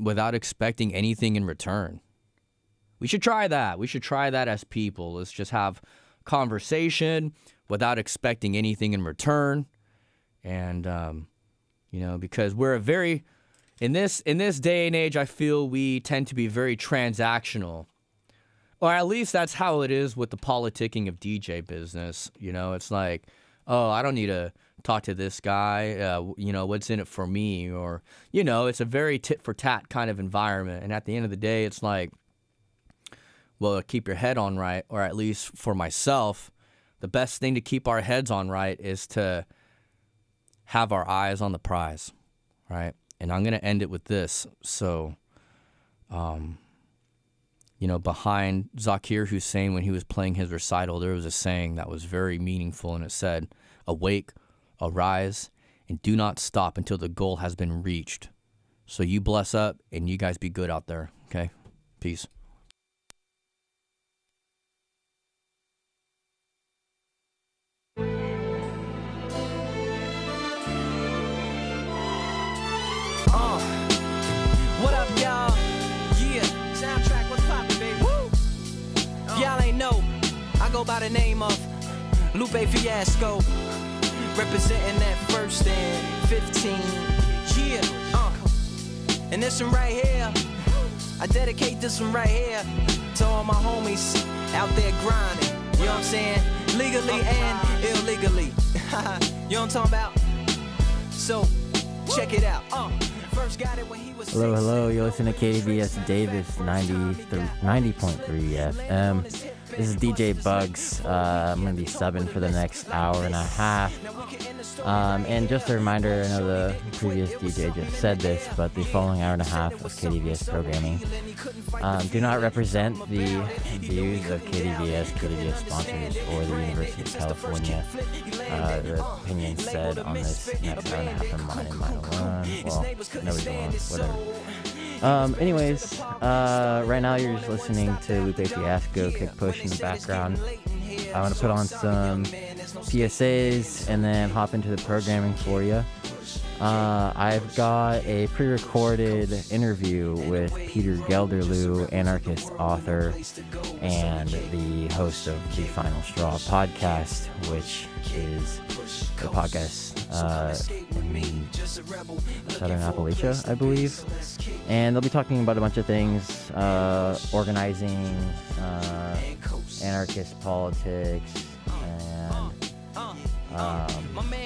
without expecting anything in return. We should try that. We should try that as people. Let's just have conversation without expecting anything in return. And, because we're in this day and age, I feel we tend to be very transactional. Or at least that's how it is with the politicking of DJ business. It's like, oh, I don't need to talk to this guy. What's in it for me? Or, it's a very tit for tat kind of environment. And at the end of the day, it's like, well, keep your head on right, or at least for myself, the best thing to keep our heads on right is to have our eyes on the prize, right? And I'm going to end it with this. So, behind Zakir Hussain, when he was playing his recital, there was a saying that was very meaningful, and it said, "Awake, arise, and do not stop until the goal has been reached." So you bless up, and you guys be good out there, okay? Peace. What up, y'all? Yeah, soundtrack, what's poppin', baby? Woo! Y'all ain't know, I go by the name of Lupe Fiasco, representing that first and 15. Yeah, and this one right here, I dedicate this one right here to all my homies out there grinding. You know what I'm saying? Legally and illegally. You know what I'm talking about? So, check it out. First got it when he was Hello, you're listening to KDVS Davis 90.3 FM. This is DJ Bugs. I'm going to be subbing for the next hour and a half. And just a reminder, I know the previous DJ just said this, but the following hour and a half of KDVS programming do not represent the views of KDVS sponsors, or the University of California. The opinions said on this next hour and a half are mine and mine alone. Well, nobody's alone, whatever. Anyways, right now you're just listening to Lupe Fiasco, Kick Push in the background. I want to put on some PSAs and then hop into the programming for you. I've got a pre-recorded interview with Peter Gelderloo, anarchist author and the host of the Final Straw podcast, which is the podcast in Southern Appalachia, I believe. And they'll be talking about a bunch of things, organizing, anarchist politics, and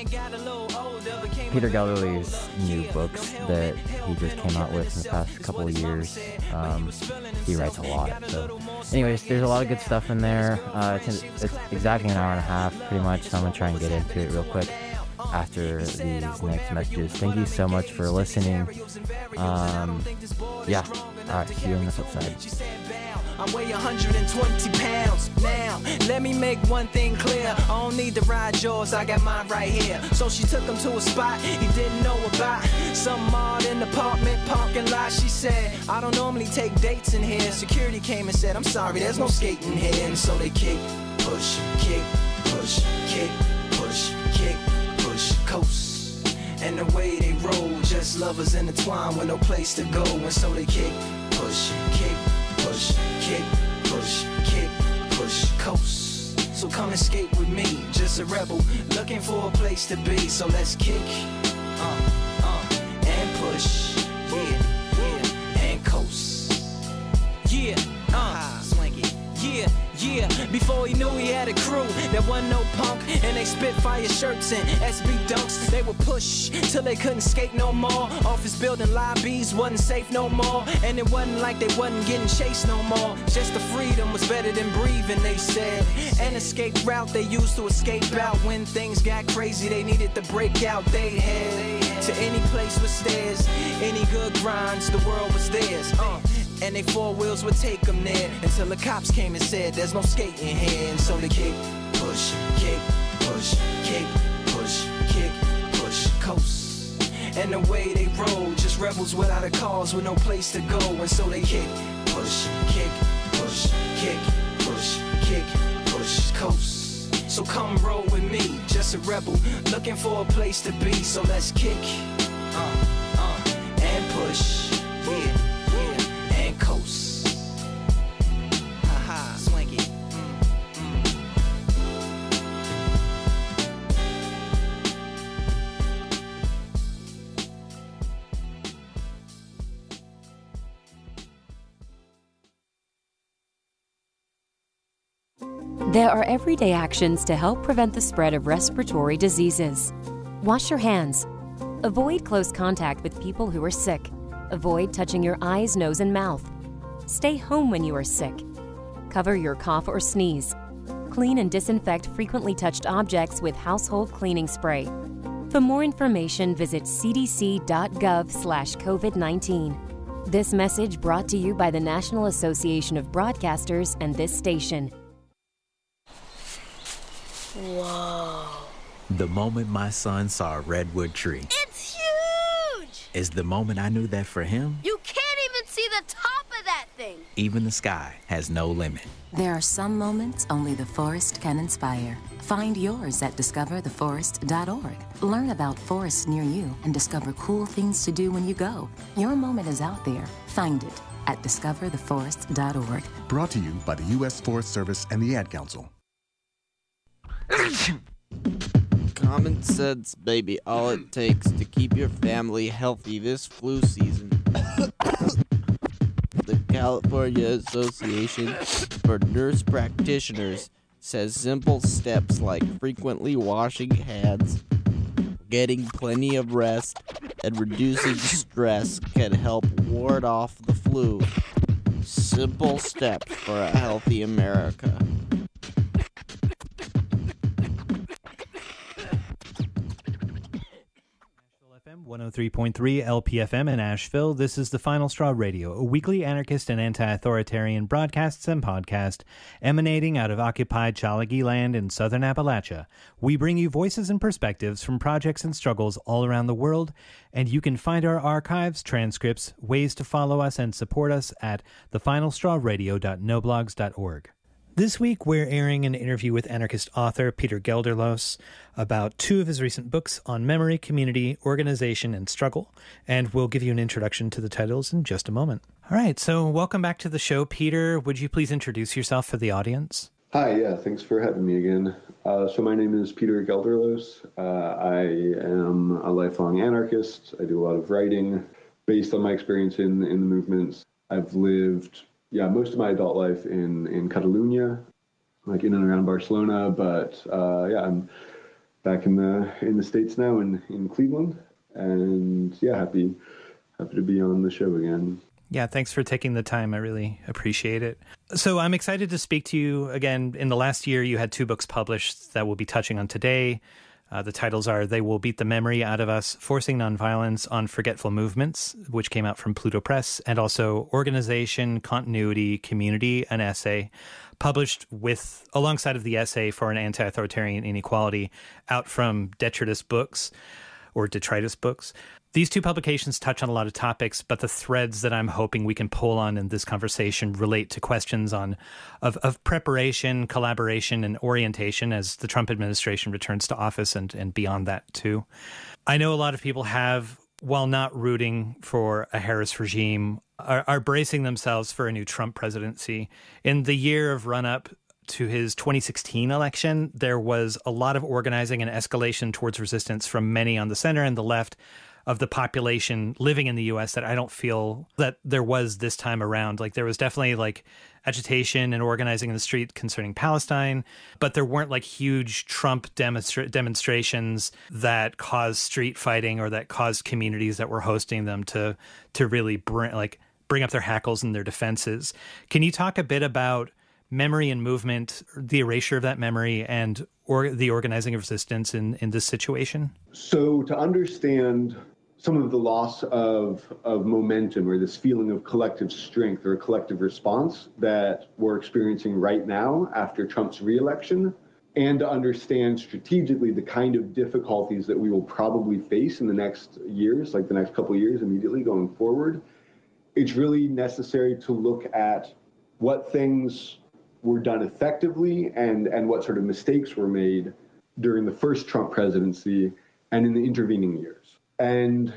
Peter Gelderloo's new books that he just came out with in the past couple of years. He writes a lot. So anyways, there's a lot of good stuff in there. It's exactly an hour and a half, pretty much, so I'm going to try and get into it real quick after these next messages. Thank you so much for listening. Yeah, alright, see you on the flip side. I weigh 120 pounds now. Let me make one thing clear. I don't need to ride yours, I got mine right here. So she took him to a spot he didn't know about. Some odd in the apartment parking lot. She said, I don't normally take dates in here. Security came and said, I'm sorry, there's no skating here. And so they kick, push, kick, push, kick, push, kick, push, coast. And the way they roll, just lovers intertwined with no place to go. And so they kick, push, kick, push, kick, push, kick, push, coast. So come and skate with me, just a rebel, looking for a place to be. So let's kick, and push, yeah, and coast. Yeah, swanky, yeah. Before he knew he had a crew, there wasn't no punk, and they Spitfire shirts and SB dunks. They would push till they couldn't skate no more. Office building lobbies wasn't safe no more, and it wasn't like they wasn't getting chased no more. Just the freedom was better than breathing, they said. An escape route they used to escape out when things got crazy. They needed to break out. They head to any place with stairs, any good grinds, the world was theirs. And they four wheels would take them there until the cops came and said there's no skating here. And so they kick, push, kick, push, kick, push, kick, push, coast. And the way they roll, just rebels without a cause with no place to go. And so they kick, push, kick, push, kick, push, kick, push, coast. So come roll with me, just a rebel, looking for a place to be. So let's kick, and push, yeah. There are everyday actions to help prevent the spread of respiratory diseases. Wash your hands. Avoid close contact with people who are sick. Avoid touching your eyes, nose, and mouth. Stay home when you are sick. Cover your cough or sneeze. Clean and disinfect frequently touched objects with household cleaning spray. For more information, visit cdc.gov/COVID-19. This message brought to you by the National Association of Broadcasters and this station. Whoa. The moment my son saw a redwood tree. It's huge! Is the moment I knew that for him, You can't even see the top of that thing. even the sky has no limit. There are some moments only the forest can inspire. Find yours at discovertheforest.org. Learn about forests near you and discover cool things to do when you go. Your moment is out there. Find it at discovertheforest.org. Brought to you by the U.S. Forest Service and the Ad Council. Common sense, baby. All it takes to keep your family healthy this flu season. The California Association for Nurse Practitioners says simple steps like frequently washing hands, getting plenty of rest, and reducing stress can help ward off the flu. Simple steps for a healthy America. FM 103.3 LPFM in Asheville. This is the Final Straw Radio, a weekly anarchist and anti-authoritarian broadcasts and podcast emanating out of occupied Chalagi land in southern Appalachia. We bring you voices and perspectives from projects and struggles all around the world, and you can find our archives, transcripts, ways to follow us and support us at thefinalstrawradio.noblogs.org. This week, we're airing an interview with anarchist author Peter Gelderloos about two of his recent books on memory, community, organization, and struggle, and we'll give you an introduction to the titles in just a moment. All right, so welcome back to the show, Peter. Would you please introduce yourself for the audience? Hi, thanks for having me again. So my name is Peter Gelderloos. I am a lifelong anarchist. I do a lot of writing based on my experience in the movements. I've lived most of my adult life in Catalonia, like in and around Barcelona, but I'm back in the States now in Cleveland, and happy to be on the show again. Yeah, thanks for taking the time. I really appreciate it. So I'm excited to speak to you again. In the last year, you had two books published that we'll be touching on today. The titles are They Will Beat the Memory Out of Us, Forcing Nonviolence on Forgetful Movements, which came out from Pluto Press, and also Organization, Continuity, Community, an essay, published alongside of the essay for an anti-authoritarian inequality out from Detritus Books, or Detritus Books. These two publications touch on a lot of topics, but the threads that I'm hoping we can pull on in this conversation relate to questions of preparation, collaboration, and orientation as the Trump administration returns to office and beyond that too. I know a lot of people have, while not rooting for a Harris regime, are bracing themselves for a new Trump presidency. In the year of run-up to his 2016 election, there was a lot of organizing and escalation towards resistance from many on the center and the left of the population living in the U.S. that I don't feel that there was this time around. Like, there was definitely like agitation and organizing in the street concerning Palestine, but there weren't like huge Trump demonstrations that caused street fighting or that caused communities that were hosting them to really bring up their hackles and their defenses. Can you talk a bit about memory and movement, the erasure of that memory, and the organizing of resistance in this situation? So to understand some of the loss of momentum, or this feeling of collective strength or a collective response that we're experiencing right now after Trump's reelection, and to understand strategically the kind of difficulties that we will probably face in the next years, like the next couple of years immediately going forward, it's really necessary to look at what things were done effectively and what sort of mistakes were made during the first Trump presidency and in the intervening years. And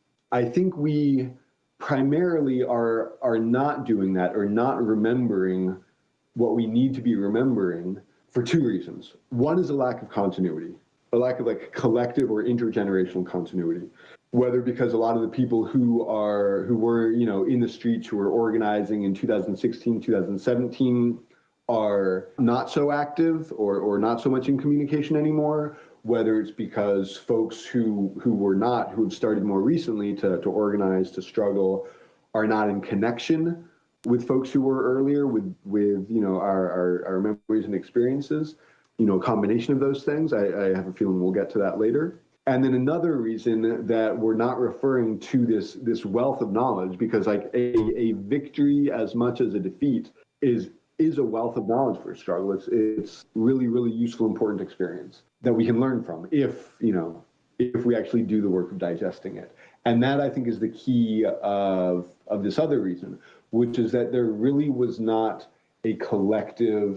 I think we primarily are not doing that, or not remembering what we need to be remembering, for two reasons. One is a lack of continuity, a lack of like collective or intergenerational continuity, whether because a lot of the people who were in the streets, who were organizing in 2016, 2017, are not so active or not so much in communication anymore, whether it's because folks who have started more recently to organize, to struggle, are not in connection with folks who were earlier with our memories and experiences, a combination of those things. I have a feeling we'll get to that later. And then another reason that we're not referring to this wealth of knowledge, because like a victory as much as a defeat is a wealth of knowledge for a struggle. It's really, really useful, important experience that we can learn from if we actually do the work of digesting it. And that, I think, is the key of this other reason, which is that there really was not a collective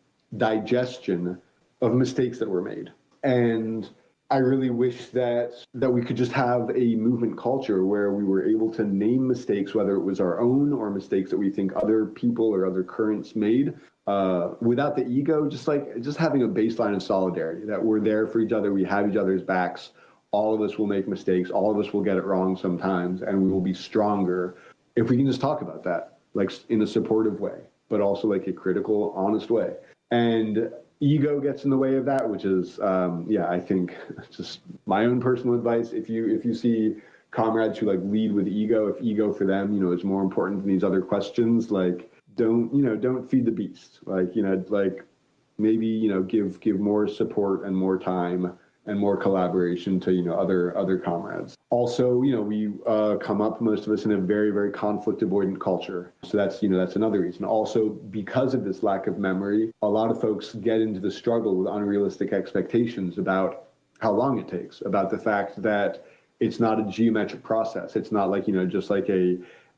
digestion of mistakes that were made. And I really wish that we could just have a movement culture where we were able to name mistakes, whether it was our own or mistakes that we think other people or other currents made, without the ego, just having a baseline of solidarity, that we're there for each other, we have each other's backs. All of us will make mistakes, all of us will get it wrong sometimes, and we will be stronger if we can just talk about that, like in a supportive way, but also like a critical, honest way. And ego gets in the way of that, which is, I think just my own personal advice. If you see comrades who like lead with ego, if ego for them, is more important than these other questions, like don't feed the beast. Like maybe, give more support and more time and more collaboration to, other comrades. Also, we come up, most of us, in a very, very conflict avoidant culture. So that's another reason. Also, because of this lack of memory, a lot of folks get into the struggle with unrealistic expectations about how long it takes, about the fact that it's not a geometric process. It's not like, just like a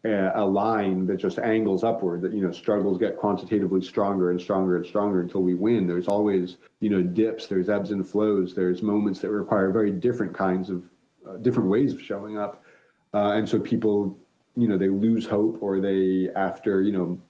line that just angles upward, that, struggles get quantitatively stronger and stronger and stronger until we win. There's always, dips, there's ebbs and flows, there's moments that require very different kinds of, different ways of showing up. And so people, they lose hope, or they, after,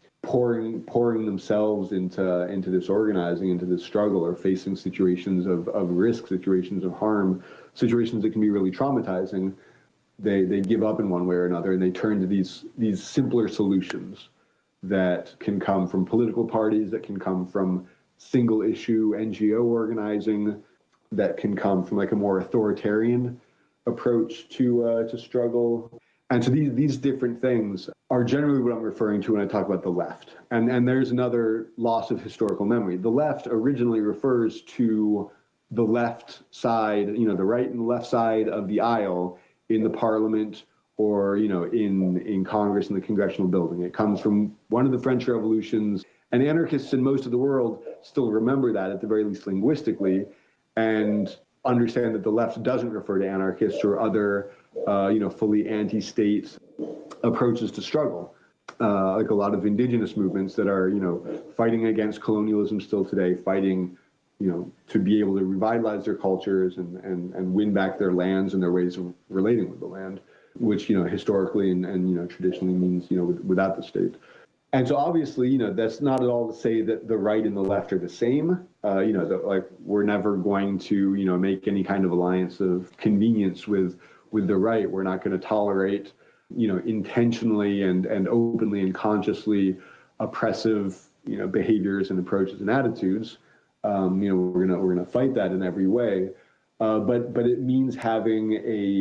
pouring themselves into this organizing, into this struggle, or facing situations of risk, situations of harm, situations that can be really traumatizing, they give up in one way or another, and they turn to these simpler solutions that can come from political parties, that can come from single issue NGO organizing, that can come from like a more authoritarian approach to struggle. And so these different things are generally what I'm referring to when I talk about the left. And there's another loss of historical memory. The left originally refers to the left side, the right and the left side of the aisle in the parliament, or, in Congress, in the congressional building. It comes from one of the French revolutions, and anarchists in most of the world still remember that, at the very least linguistically, and understand that the left doesn't refer to anarchists or other, fully anti-state approaches to struggle. Like a lot of indigenous movements that are, fighting against colonialism still today, fighting, to be able to revitalize their cultures and win back their lands and their ways of relating with the land, which, historically and traditionally means, without the state. And so obviously, that's not at all to say that the right and the left are the same. Like we're never going to, make any kind of alliance of convenience with the right. We're not going to tolerate, intentionally and openly and consciously oppressive, behaviors and approaches and attitudes. We're gonna fight that in every way, but it means having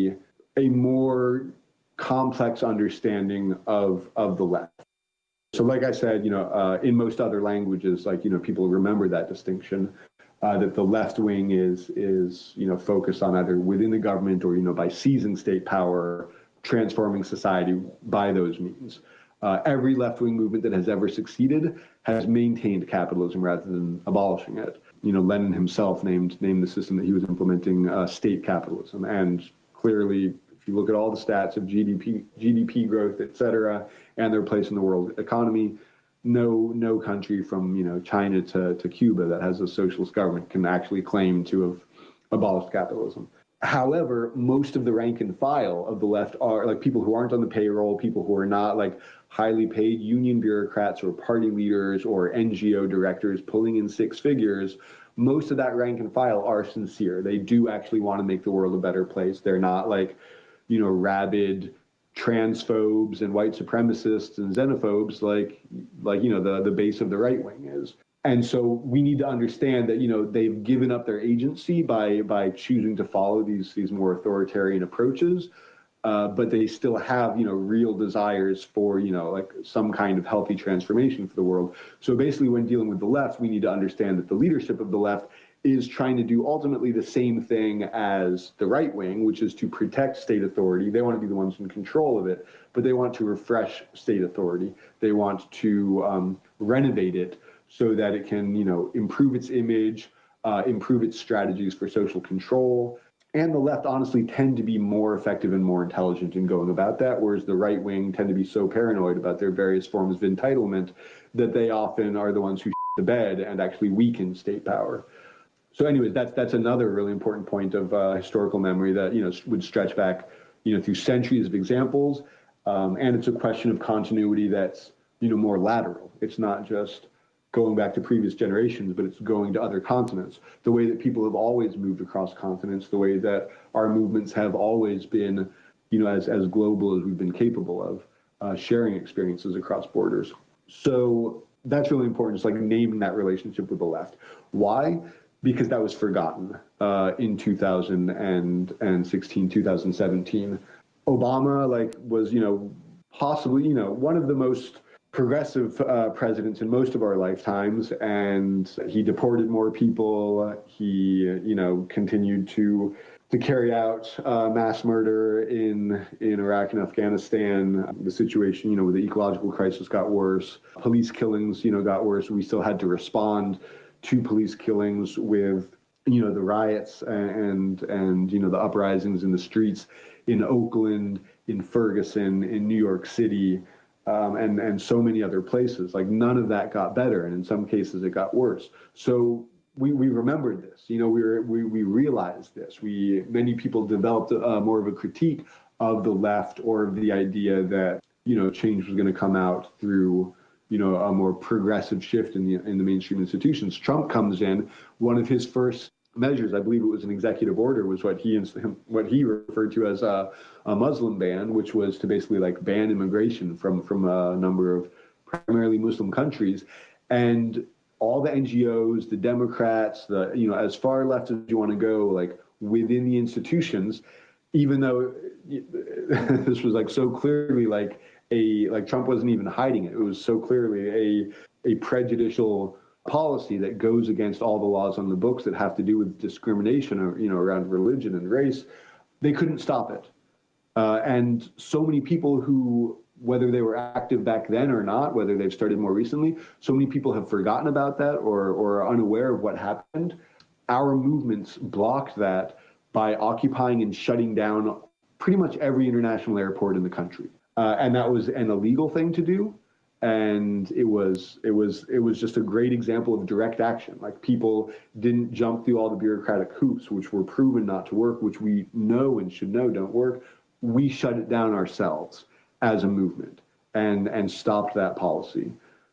a more complex understanding of the left. So, like I said, in most other languages, like people remember that distinction, that the left wing is focused on either within the government or by seizing state power, transforming society by those means. Every left-wing movement that has ever succeeded has maintained capitalism rather than abolishing it. Lenin himself named the system that he was implementing state capitalism. And clearly, if you look at all the stats of GDP growth, et cetera, and their place in the world economy, no country from China to Cuba that has a socialist government can actually claim to have abolished capitalism. However, most of the rank and file of the left are like people who aren't on the payroll, people who are not like highly paid union bureaucrats or party leaders or NGO directors pulling in six figures. Most of that rank and file are sincere. They do actually want to make the world a better place. They're not like, rabid transphobes and white supremacists and xenophobes like the base of the right wing is. And so we need to understand that, they've given up their agency by choosing to follow these more authoritarian approaches, but they still have, real desires for, like some kind of healthy transformation for the world. So basically, when dealing with the left, we need to understand that the leadership of the left is trying to do ultimately the same thing as the right wing, which is to protect state authority. They want to be the ones in control of it, but they want to refresh state authority. They want to renovate it so that it can, improve its image, improve its strategies for social control. And the left honestly tend to be more effective and more intelligent in going about that, whereas the right wing tend to be so paranoid about their various forms of entitlement that they often are the ones who shit the bed and actually weaken state power. So anyways, that's another really important point of historical memory that, would stretch back, through centuries of examples. And it's a question of continuity that's, more lateral. It's not just going back to previous generations, but it's going to other continents. The way that people have always moved across continents, the way that our movements have always been, as global as we've been capable of, sharing experiences across borders. So that's really important, just like naming that relationship with the left. Why? Because that was forgotten in 2016, 2017. Obama, was, possibly, one of the most progressive presidents in most of our lifetimes, and he deported more people. He, continued to carry out mass murder in Iraq and Afghanistan. The situation, with the ecological crisis got worse. Police killings, got worse. We still had to respond to police killings with, the riots and the uprisings in the streets in Oakland, in Ferguson, in New York City, and so many other places. Like, none of that got better, and in some cases it got worse. So we remembered this. We realized this. Many people developed more of a critique of the left, or of the idea that change was going to come out through a more progressive shift in the mainstream institutions. Trump comes in. One of his first measures, I believe it was an executive order, was what he referred to as a Muslim ban, which was to basically ban immigration from a number of primarily Muslim countries. And all the NGOs, the Democrats, as far left as you want to go, within the institutions, even though this was so clearly Trump wasn't even hiding it. It was so clearly a prejudicial policy that goes against all the laws on the books that have to do with discrimination, around religion and race. They couldn't stop it. And so many people who, whether they were active back then or not, whether they've started more recently, so many people have forgotten about that or are unaware of what happened. Our movements blocked that by occupying and shutting down pretty much every international airport in the country. And that was an illegal thing to do. And it was just a great example of direct action. People didn't jump through all the bureaucratic hoops, which were proven not to work, which we know and should know don't work. We shut it down ourselves as a movement and stopped that policy.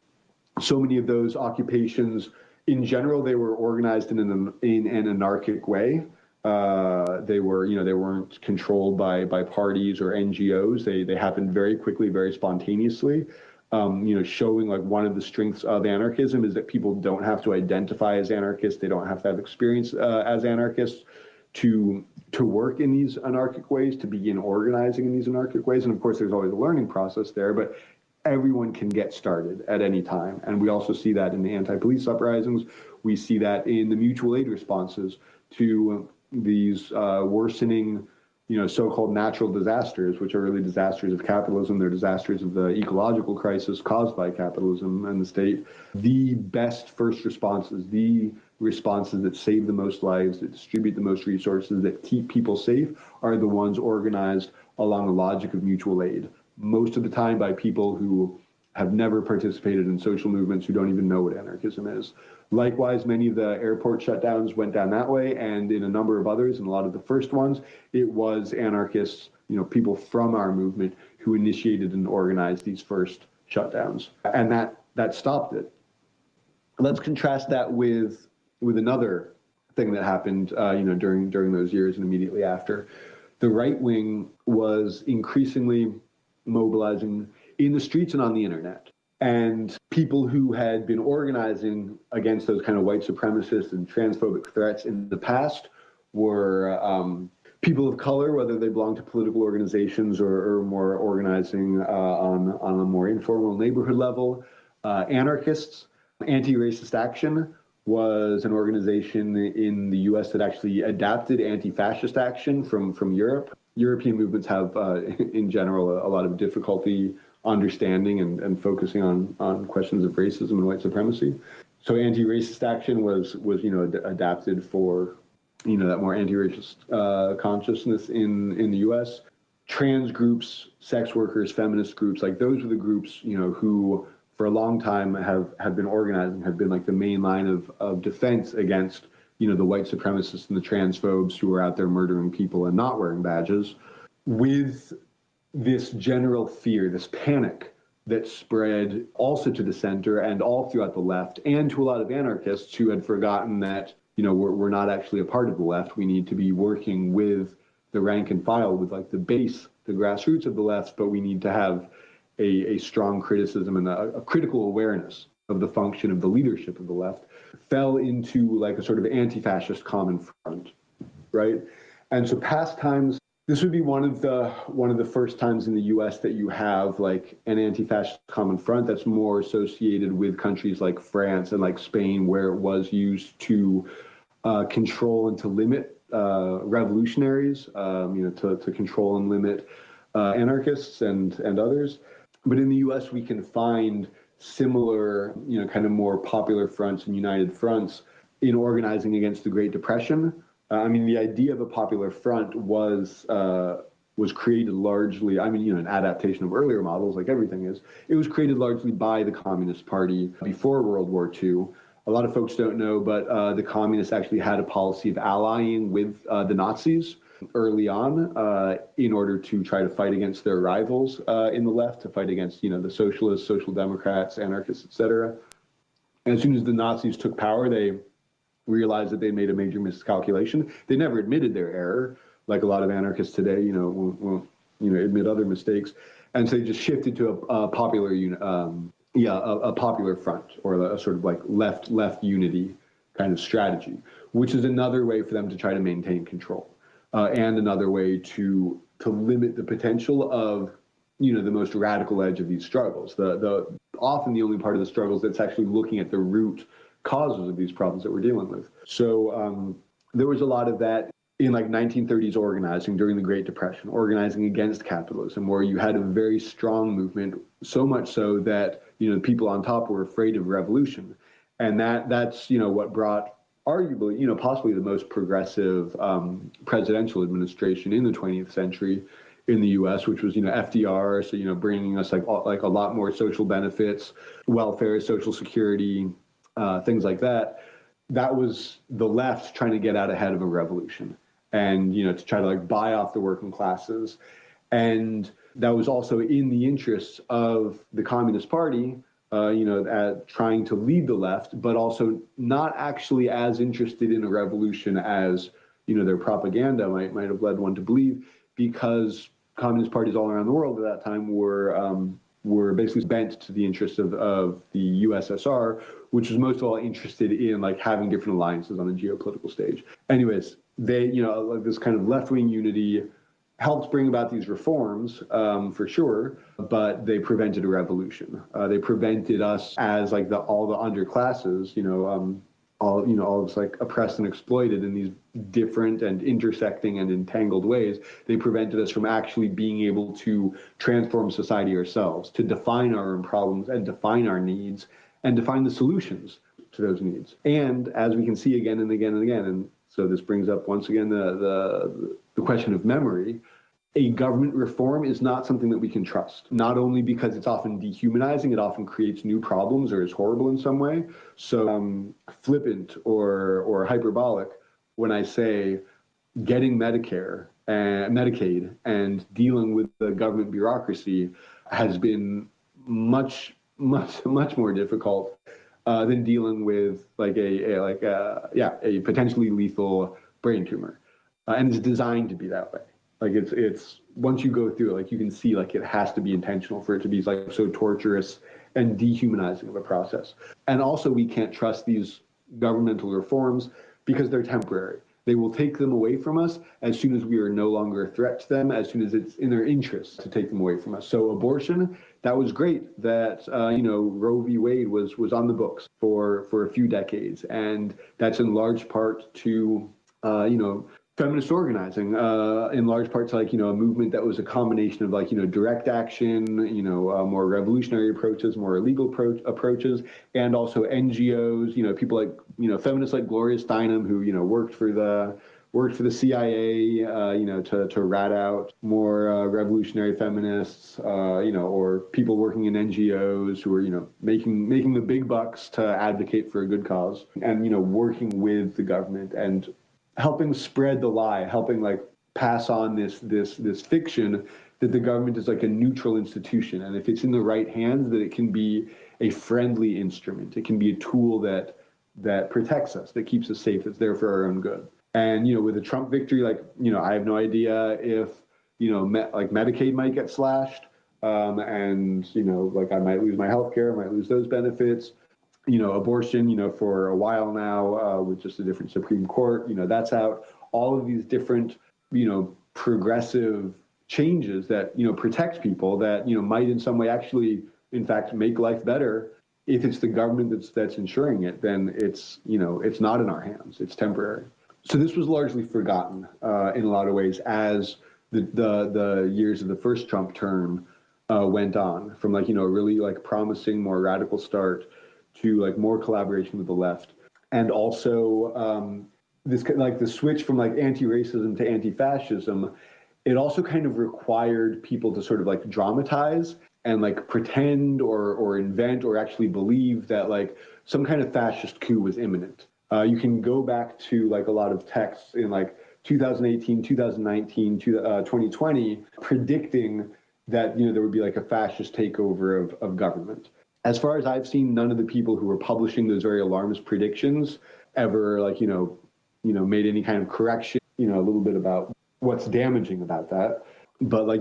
So many of those occupations, in general, they were organized in an anarchic way. They weren't controlled by parties or NGOs. They happened very quickly, very spontaneously. Showing one of the strengths of anarchism is that people don't have to identify as anarchists. They don't have to have experience as anarchists to work in these anarchic ways, to begin organizing in these anarchic ways. And of course, there's always a learning process there, but everyone can get started at any time. And we also see that in the anti-police uprisings. We see that in the mutual aid responses to these worsening so-called natural disasters, which are really disasters of capitalism. They're disasters of the ecological crisis caused by capitalism and the state. The best first responses, the responses that save the most lives, that distribute the most resources, that keep people safe, are the ones organized along the logic of mutual aid. Most of the time by people who have never participated in social movements, who don't even know what anarchism is. Likewise, many of the airport shutdowns went down that way, and in a number of others, and a lot of the first ones, it was anarchists, people from our movement who initiated and organized these first shutdowns, and that stopped it. Let's contrast that with another thing that happened, during those years and immediately after. The right wing was increasingly mobilizing in the streets and on the internet. And people who had been organizing against those kind of white supremacist and transphobic threats in the past were people of color, whether they belonged to political organizations or more organizing on a more informal neighborhood level, anarchists. Anti-Racist Action was an organization in the U.S. that actually adapted anti-fascist action from Europe. European movements have, in general, a lot of difficulty understanding and focusing on questions of racism and white supremacy. So anti-racist action was adapted for, that more anti-racist consciousness in the U.S. Trans groups, sex workers, feminist groups, like those are the groups, who for a long time have been organizing, have been like the main line of defense against, the white supremacists and the transphobes who are out there murdering people and not wearing badges. With this general fear, this panic that spread also to the center and all throughout the left, and to a lot of anarchists who had forgotten that, we're not actually a part of the left. We need to be working with the rank and file, with like the base, the grassroots of the left, but we need to have a strong criticism and a critical awareness of the function of the leadership of the left, fell into like a sort of anti-fascist common front, right? And so past times, this would be one of the first times in the U.S. that you have like an anti-fascist common front that's more associated with countries like France and like Spain, where it was used to control and to limit revolutionaries, to control and limit anarchists and others. But in the U.S., we can find similar, kind of more popular fronts and united fronts in organizing against the Great Depression. The idea of a popular front was created largely, an adaptation of earlier models, like everything is. It was created largely by the Communist Party before World War II. A lot of folks don't know, but the communists actually had a policy of allying with the Nazis early on in order to try to fight against their rivals in the left, to fight against, the socialists, social democrats, anarchists, etc. And as soon as the Nazis took power, they realized that they made a major miscalculation. They never admitted their error, like a lot of anarchists today, won't admit other mistakes. And so they just shifted to a popular a popular front, or a sort of like left unity kind of strategy, which is another way for them to try to maintain control. And another way to limit the potential of, the most radical edge of these struggles. The often the only part of the struggles that's actually looking at the root causes of these problems that we're dealing with. So there was a lot of that in like 1930s organizing during the Great Depression, organizing against capitalism, where you had a very strong movement, so much so that, the people on top were afraid of revolution. And that's, what brought arguably, possibly the most progressive presidential administration in the 20th century in the U.S., which was, FDR. So, bringing us like a lot more social benefits, welfare, social security, things like that. That was the left trying to get out ahead of a revolution and, to try to like buy off the working classes. And that was also in the interests of the Communist Party, at trying to lead the left, but also not actually as interested in a revolution as, their propaganda might have led one to believe, because communist parties all around the world at that time were basically bent to the interests of the USSR, which was most of all interested in like having different alliances on the geopolitical stage. Anyways, they, like this kind of left-wing unity helped bring about these reforms, for sure, but they prevented a revolution. They prevented us as like all the underclasses, all this like oppressed and exploited in these different and intersecting and entangled ways. They prevented us from actually being able to transform society ourselves, to define our own problems and define our needs and define the solutions to those needs. And as we can see again and again and again, and so this brings up once again the question of memory. A government reform is not something that we can trust, not only because it's often dehumanizing, it often creates new problems or is horrible in some way. So flippant or hyperbolic when I say getting Medicare and Medicaid and dealing with the government bureaucracy has been much more difficult than dealing with like a potentially lethal brain tumor, and it's designed to be that way. Like it's once you go through it, like you can see like it has to be intentional for it to be like so torturous and dehumanizing of a process. And also, we can't trust these governmental reforms because they're temporary. They will take them away from us as soon as we are no longer a threat to them, as soon as it's in their interest to take them away from us. So abortion, that was great that, Roe v. Wade was on the books for a few decades. And that's in large part to, feminist organizing, in large part to a movement that was a combination of direct action, more revolutionary approaches, more illegal approaches, and also NGOs, people like, feminists like Gloria Steinem, who, worked for the CIA, to rat out more revolutionary feminists, or people working in NGOs who are, making the big bucks to advocate for a good cause, and, working with the government and helping spread the lie, helping pass on this fiction that the government is like a neutral institution, and if it's in the right hands, that it can be a friendly instrument. It can be a tool that protects us, that keeps us safe, that's there for our own good. And with a Trump victory, I have no idea if Medicaid might get slashed, and I might lose my health care, might lose those benefits. Abortion, for a while now, with just a different Supreme Court, that's out. All of these different, progressive changes that, protect people that, might in some way actually, in fact, make life better. If it's the government that's ensuring it, then it's not in our hands. It's temporary. So this was largely forgotten in a lot of ways as the years of the first Trump term went on, from really promising, more radical start to more collaboration with the left. And also this the switch from anti-racism to anti-fascism, it also kind of required people to sort of dramatize and pretend or invent or actually believe that some kind of fascist coup was imminent. You can go back to a lot of texts in 2018, 2019, 2020, predicting that there would be a fascist takeover of government. As far as I've seen, none of the people who were publishing those very alarmist predictions ever made any kind of correction, a little bit about what's damaging about that. But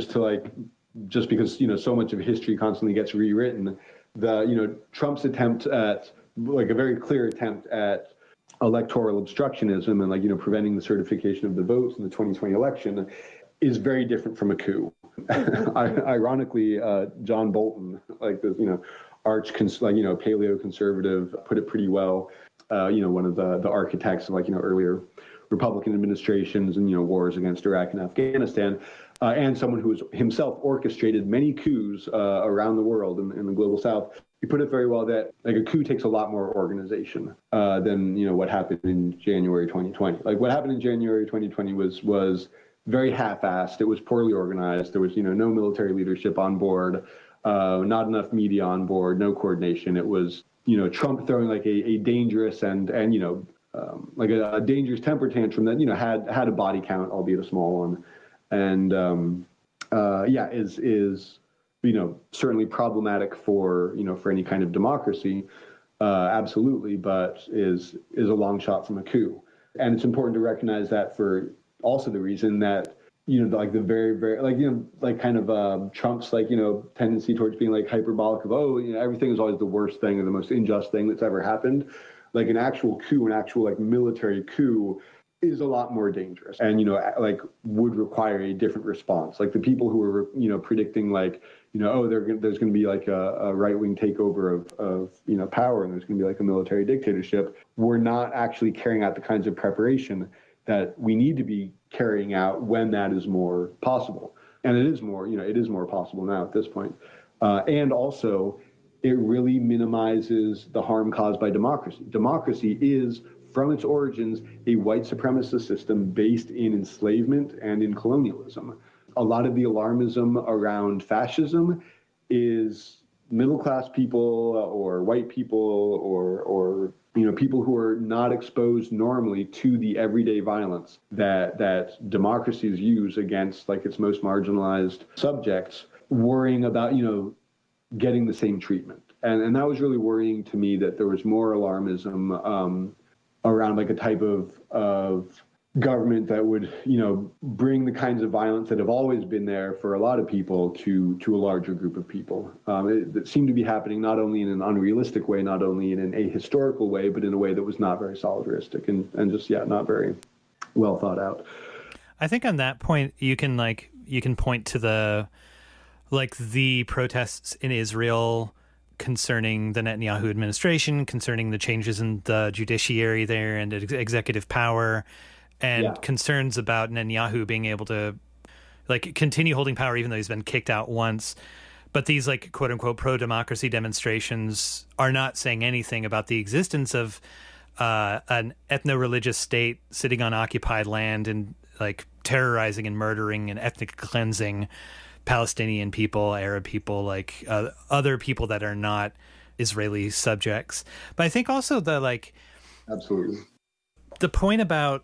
just because so much of history constantly gets rewritten, Trump's attempt at a very clear attempt at electoral obstructionism and preventing the certification of the votes in the 2020 election is very different from a coup. Ironically, John Bolton, arch paleo-conservative, put it pretty well. One of the architects of earlier Republican administrations and wars against Iraq and Afghanistan, and someone who has himself orchestrated many coups around the world in the global South. He put it very well that a coup takes a lot more organization than what happened in January 2020. What happened in January 2020 was very half-assed. It was poorly organized. There was no military leadership on board, not enough media on board, no coordination. It was Trump throwing a dangerous and a dangerous temper tantrum that had a body count, albeit a small one, and is certainly problematic for any kind of democracy, absolutely, but is a long shot from a coup. And it's important to recognize that for also the reason that the very, very Trump's tendency towards being hyperbolic of everything is always the worst thing or the most unjust thing that's ever happened. An actual coup, an actual military coup, is a lot more dangerous and would require a different response. The people who were predicting there's going to be a right-wing takeover of power and there's going to be a military dictatorship, were not actually carrying out the kinds of preparation that we need to be carrying out when that is more possible. And it is more possible now at this point. And also, it really minimizes the harm caused by democracy. Democracy is, from its origins, a white supremacist system based in enslavement and in colonialism. A lot of the alarmism around fascism is middle-class people or white people or people who are not exposed normally to the everyday violence that democracies use against its most marginalized subjects, worrying about getting the same treatment. And that was really worrying to me, that there was more alarmism around a type of government that would, bring the kinds of violence that have always been there for a lot of people to a larger group of people. It seemed to be happening not only in an unrealistic way, not only in an ahistorical way, but in a way that was not very solidaristic and just, not very well thought out. I think on that point, you can point to the protests in Israel concerning the Netanyahu administration, concerning the changes in the judiciary there and executive power, and concerns about Netanyahu being able to continue holding power even though he's been kicked out once. But these quote unquote pro-democracy demonstrations are not saying anything about the existence of an ethno-religious state sitting on occupied land and terrorizing and murdering and ethnic cleansing Palestinian people, Arab people, other people that are not Israeli subjects. But I think also absolutely the point about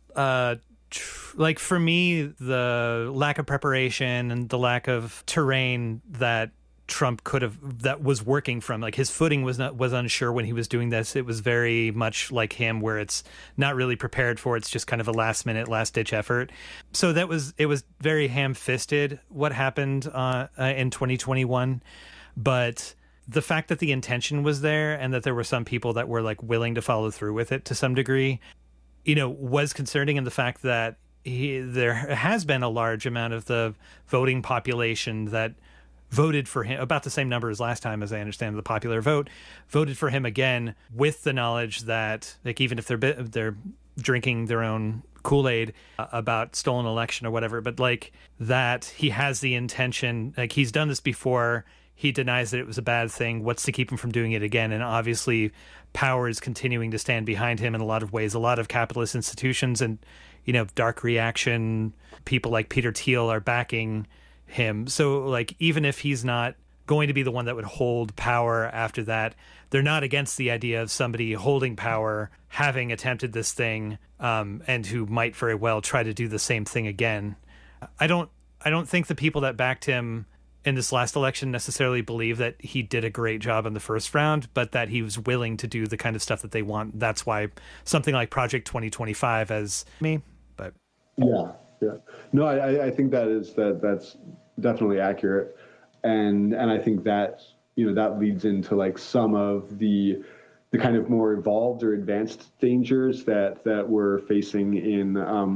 for me, the lack of preparation and the lack of terrain that Trump that was working from, his footing was unsure when he was doing this. It was very much like him, where it's not really prepared for. It's just kind of a last ditch effort. So it was very ham-fisted what happened in 2021. But the fact that the intention was there and that there were some people that were willing to follow through with it to some degree, was concerning, in the fact that there has been a large amount of the voting population that voted for him, about the same number as last time, as I understand the popular vote, voted for him again with the knowledge that even if they're drinking their own Kool-Aid about stolen election or whatever, but that he has the intention, he's done this before. He denies that it was a bad thing. What's to keep him from doing it again? And obviously power is continuing to stand behind him in a lot of ways. A lot of capitalist institutions and, dark reaction people like Peter Thiel are backing him. So even if he's not going to be the one that would hold power after that, they're not against the idea of somebody holding power, having attempted this thing, and who might very well try to do the same thing again. I don't think the people that backed him in this last election necessarily believe that he did a great job in the first round, but that he was willing to do the kind of stuff that they want. That's why something like Project 2025 as me. But yeah. No, I think that's definitely accurate, and I think that that leads into some of the kind of more evolved or advanced dangers that we're facing in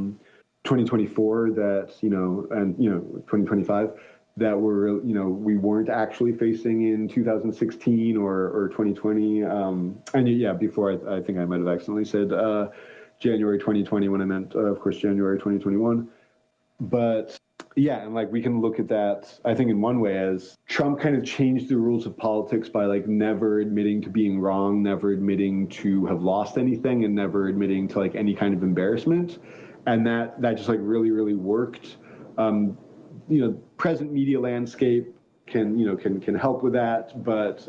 2024 that and 2025 that we weren't actually facing in 2016 or 2020 and before I think I might have accidentally said January 2020 when I meant of course January 2021. But and we can look at that, I think, in one way as Trump kind of changed the rules of politics by never admitting to being wrong, never admitting to have lost anything, and never admitting to any kind of embarrassment. And that just really, really worked. Present media landscape can help with that. But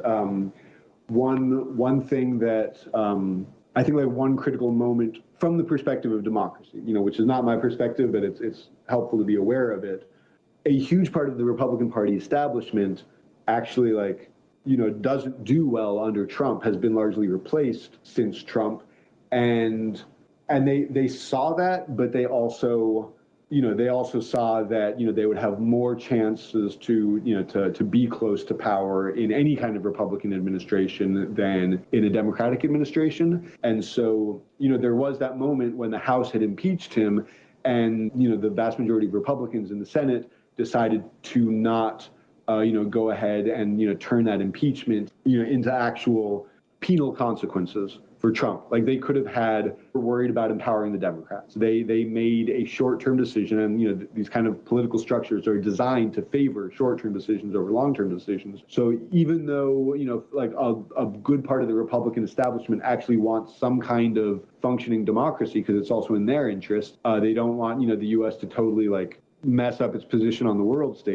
one thing that I think one critical moment from the perspective of democracy, which is not my perspective, but it's helpful to be aware of it. A huge part of the Republican Party establishment actually doesn't do well under Trump, has been largely replaced since Trump. And they saw that, but they also saw that, they would have more chances to be close to power in any kind of Republican administration than in a Democratic administration. And so, there was that moment when the House had impeached him and, the vast majority of Republicans in the Senate decided to not, go ahead and, turn that impeachment, into actual penal consequences for Trump. They could have were worried about empowering the Democrats. They made a short-term decision, and these kind of political structures are designed to favor short-term decisions over long-term decisions. So even though a good part of the Republican establishment actually wants some kind of functioning democracy because it's also in their interest, they don't want the U.S. to totally mess up its position on the world stage.